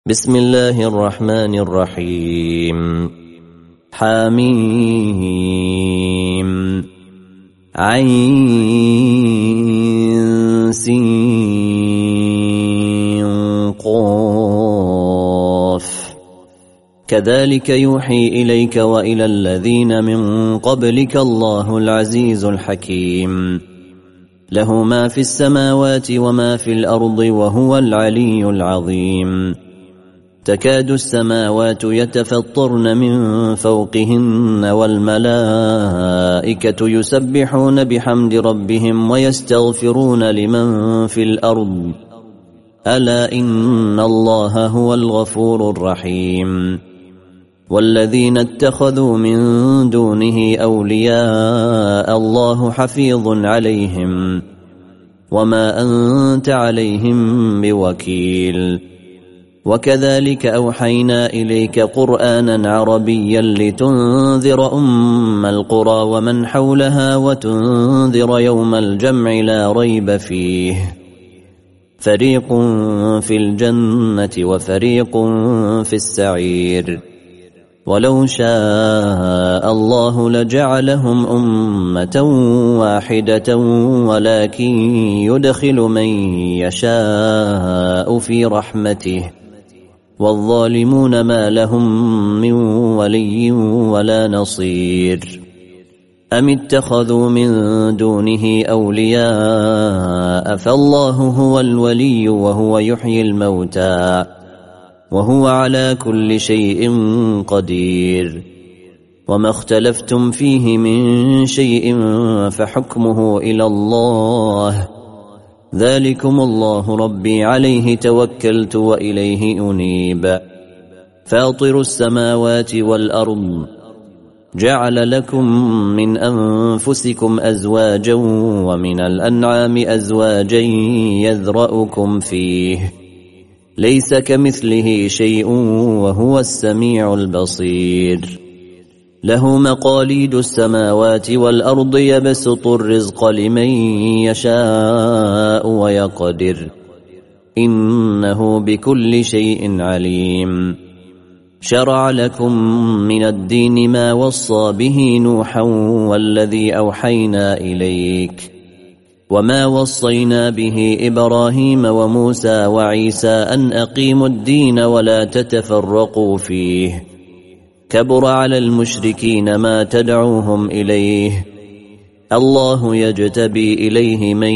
بسم الله الرحمن الرحيم حميم عين سين قاف كذلك يوحي إليك وإلى الذين من قبلك الله العزيز الحكيم له ما في السماوات وما في الأرض وهو العلي العظيم تكاد السماوات يتفطرن من فوقهن والملائكة يسبحون بحمد ربهم ويستغفرون لمن في الأرض ألا إن الله هو الغفور الرحيم والذين اتخذوا من دونه أولياء الله حفيظ عليهم وما أنت عليهم بوكيل وكذلك أوحينا إليك قرآنا عربيا لتنذر أم القرى ومن حولها وتنذر يوم الجمع لا ريب فيه فريق في الجنة وفريق في السعير ولو شاء الله لجعلهم أمة واحدة ولكن يدخل من يشاء في رحمته والظالمون ما لهم من ولي ولا نصير أم اتخذوا من دونه أولياء فالله هو الولي وهو يحيي الموتى وهو على كل شيء قدير وما اختلفتم فيه من شيء فحكمه إلى الله ذلكم الله ربي عليه توكلت وإليه أنيب فاطر السماوات والأرض جعل لكم من أنفسكم أزواجا ومن الأنعام أزواجا يذرأكم فيه ليس كمثله شيء وهو السميع البصير له مقاليد السماوات والأرض يبسط الرزق لمن يشاء ويقدر إنه بكل شيء عليم شرع لكم من الدين ما وصى به نوحا والذي أوحينا إليك وما وصينا به إبراهيم وموسى وعيسى أن أقيموا الدين ولا تتفرقوا فيه كبر على المشركين ما تدعوهم إليه الله يجتبي إليه من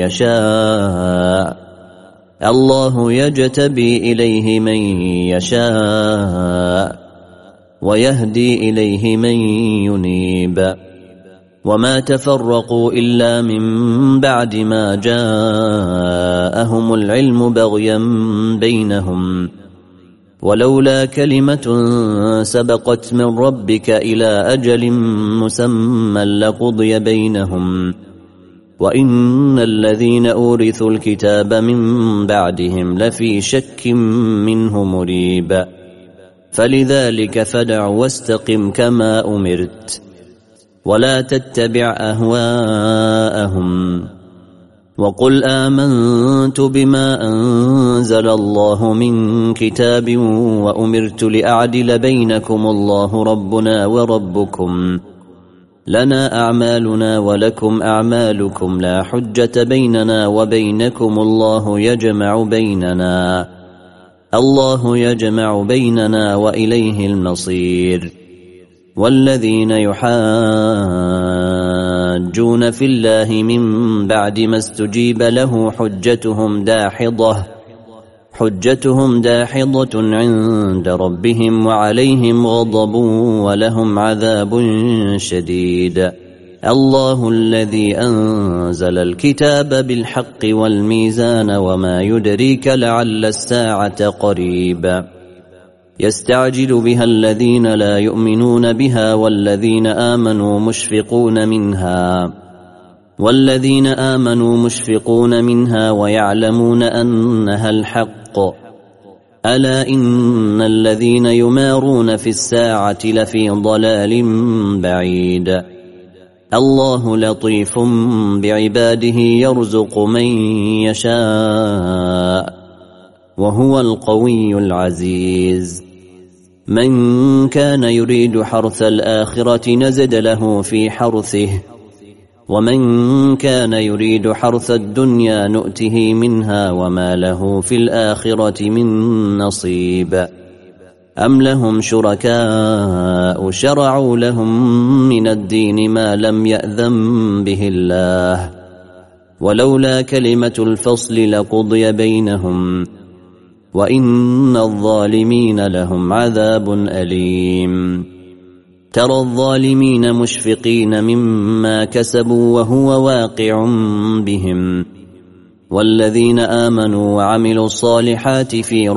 يشاء ويهدي إليه من ينيب وما تفرقوا إلا من بعد ما جاءهم العلم بغيا بينهم ولولا كلمة سبقت من ربك إلى أجل مسمى لقضي بينهم وإن الذين أورثوا الكتاب من بعدهم لفي شك منه مريب فلذلك فدع واستقم كما أمرت ولا تتبع أهواءهم وقل آمنت بما أنزل الله من كتاب وأمرت لأعدل بينكم الله ربنا وربكم لنا أعمالنا ولكم أعمالكم لا حجة بيننا وبينكم الله يجمع بيننا وإليه المصير والذين يحاجون في الله من بعد ما استجيب له حجتهم داحضة عند ربهم وعليهم غضب ولهم عذاب شديد الله الذي أنزل الكتاب بالحق والميزان وما يدريك لعل الساعة قريب يستعجل بها الذين لا يؤمنون بها والذين آمنوا مشفقون منها ويعلمون أنها الحق ألا إن الذين يمارون في الساعة لفي ضلال بعيد الله لطيف بعباده يرزق من يشاء وهو القوي العزيز. من كان يريد حرث الآخرة نزد له في حرثه، ومن كان يريد حرث الدنيا نؤته منها وما له في الآخرة من نصيب. أم لهم شركاء شرعوا لهم من الدين ما لم يأذن به الله، ولولا كلمة الفصل لقضي بينهم، وإن الظالمين لهم عذاب أليم. ترى الظالمين مشفقين مما كسبوا وهو واقع بهم، والذين آمنوا وعملوا الصالحات في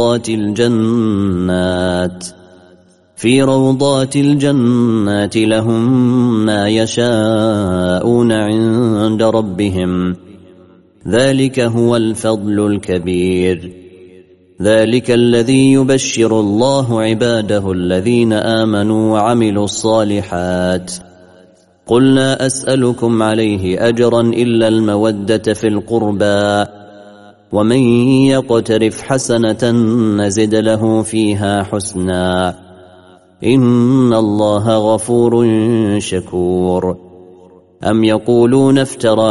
روضات الجنات لهم ما يشاءون عند ربهم، ذلك هو الفضل الكبير. ذلك الذي يبشر الله عباده الذين آمنوا وعملوا الصالحات. قل لا أسألكم عليه أجرا إلا المودة في القربى، ومن يقترف حسنة نزد له فيها حسنا، إن الله غفور شكور. أم يقولون افترى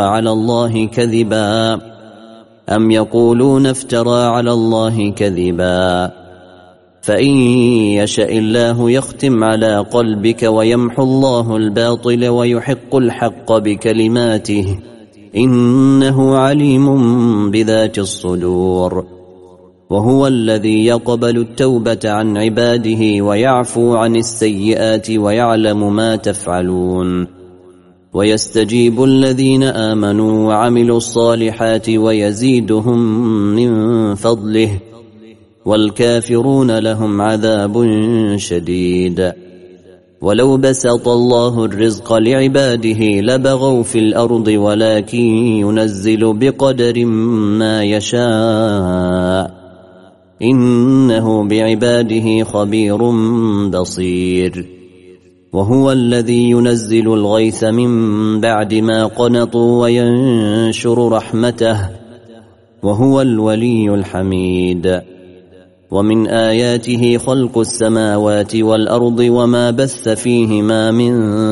على الله كذبا فإن يشاء الله يختم على قلبك ويمحو الله الباطل ويحق الحق بكلماته، إنه عليم بذات الصدور. وهو الذي يقبل التوبة عن عباده ويعفو عن السيئات ويعلم ما تفعلون، ويستجيب الذين آمنوا وعملوا الصالحات ويزيدهم من فضله، والكافرون لهم عذاب شديد. ولو بسط الله الرزق لعباده لبغوا في الأرض، ولكن ينزل بقدر ما يشاء، إنه بعباده خبير بصير. وهو الذي ينزل الغيث من بعد ما قنطوا وينشر رحمته، وهو الولي الحميد. ومن آياته خلق السماوات والأرض وما بث فيهما من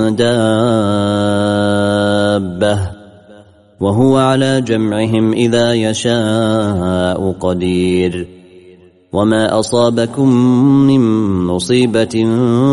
دابة، وهو على جمعهم إذا يشاء قدير. وما أصابكم من مصيبة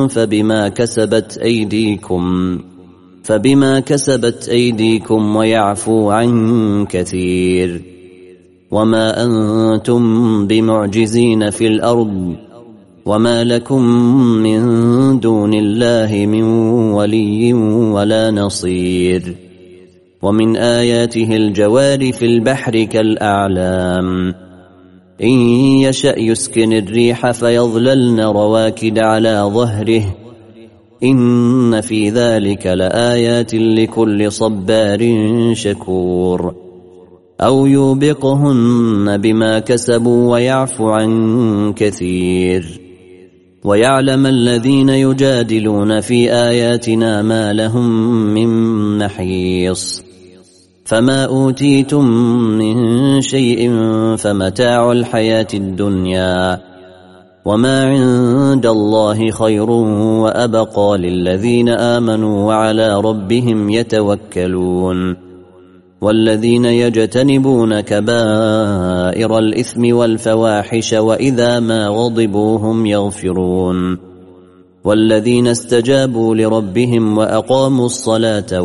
فبما كسبت أيديكم ويعفو عن كثير. وما أنتم بمعجزين في الأرض، وما لكم من دون الله من ولي ولا نصير. ومن آياته الجوار في البحر كالأعلام، إن يشأ يسكن الريح فيظللن رواكد على ظهره، إن في ذلك لآيات لكل صبار شكور. أو يوبقهن بما كسبوا ويعفو عن كثير. ويعلم الذين يجادلون في آياتنا ما لهم من محيص. فما أوتيتم من شيء فمتاع الحياة الدنيا، وما عند الله خير وأبقى للذين آمنوا وعلى ربهم يتوكلون. والذين يجتنبون كبائر الإثم والفواحش وإذا ما غضبوا هم يغفرون. والذين استجابوا لربهم وأقاموا الصلاة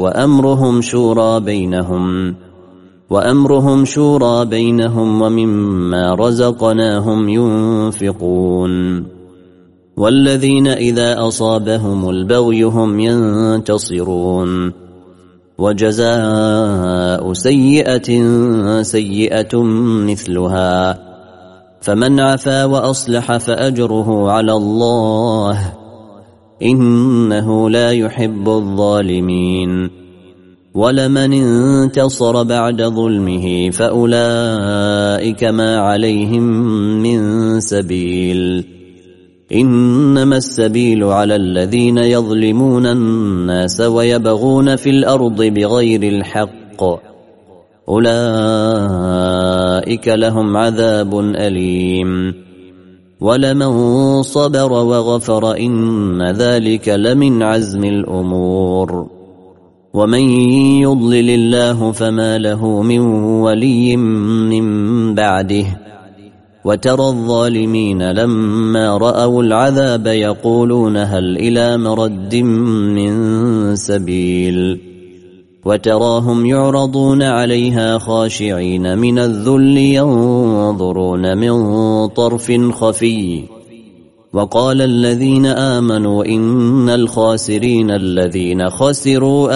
وأمرهم شورى بينهم ومما رزقناهم ينفقون. والذين إذا أصابهم البغي هم ينتصرون. وجزاء سيئة مثلها، فمن عفا وأصلح فأجره على الله، إنه لا يحب الظالمين. ولمن انتصر بعد ظلمه فأولئك ما عليهم من سبيل، إنما السبيل على الذين يظلمون الناس ويبغون في الأرض بغير الحق، أولئك أولئك لهم عذاب أليم ولمن صبر وغفر إن ذلك لمن عزم الأمور ومن يضلل الله فما له من ولي من بعده وترى الظالمين لما رأوا العذاب يقولون هل إلى مرد من سبيل وتراهم يعرضون عليها خاشعين من الذل ينظرون من طرف خفي وقال الذين آمنوا إن الخاسرين الذين خسروا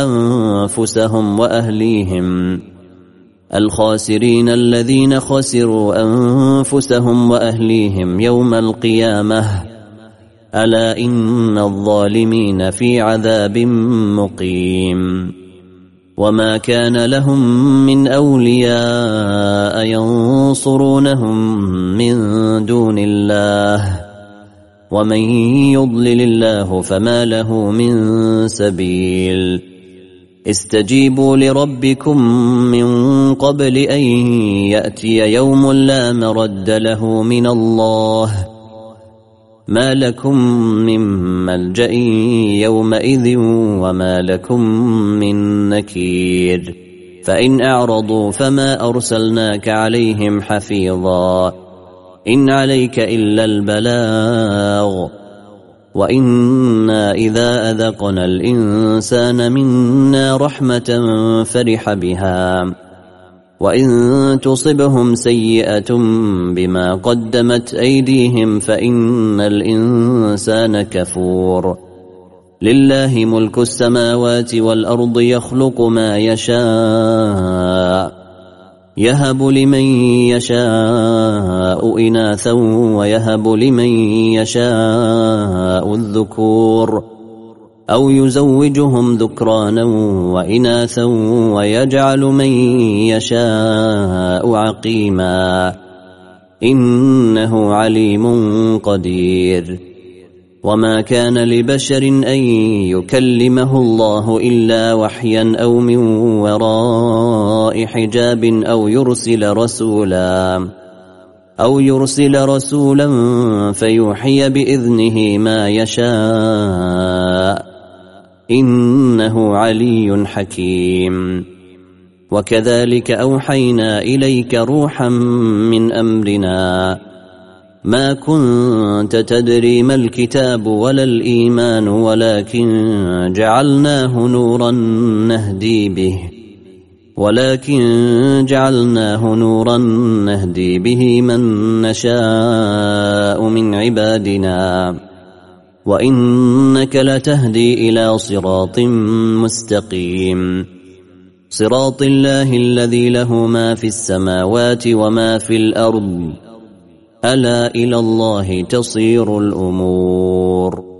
أنفسهم وأهليهم يوم القيامة ألا إن الظالمين في عذاب مقيم وما كان لهم من أولياء ينصرونهم من دون الله ومن يضلل الله فما له من سبيل استجيبوا لربكم من قبل أن يأتي يوم لا مرد له من الله ما لكم من ملجأ يومئذ وما لكم من نكير فإن أعرضوا فما أرسلناك عليهم حفيظا إن عليك إلا البلاغ وإنا إذا أذقنا الإنسان منا رحمة فرح بها وإن تصبهم سيئة بما قدمت أيديهم فإن الإنسان كفور لله ملك السماوات والأرض يخلق ما يشاء يهب لمن يشاء إناثا ويهب لمن يشاء الذكور أو يزوجهم ذكرانا وإناثا ويجعل من يشاء عقيما إنه عليم قدير وما كان لبشر أن يكلمه الله إلا وحيا أو من وراء حجاب أو يرسل رسولا فيوحي بإذنه ما يشاء إنه علي حكيم وكذلك أوحينا إليك روحا من أمرنا ما كنت تدري ما الكتاب ولا الإيمان ولكن جعلناه نورا نهدي به من نشاء من عبادنا وإنك لتهدي إلى صراط مستقيم صراط الله الذي له ما في السماوات وما في الأرض ألا إلى الله تصير الأمور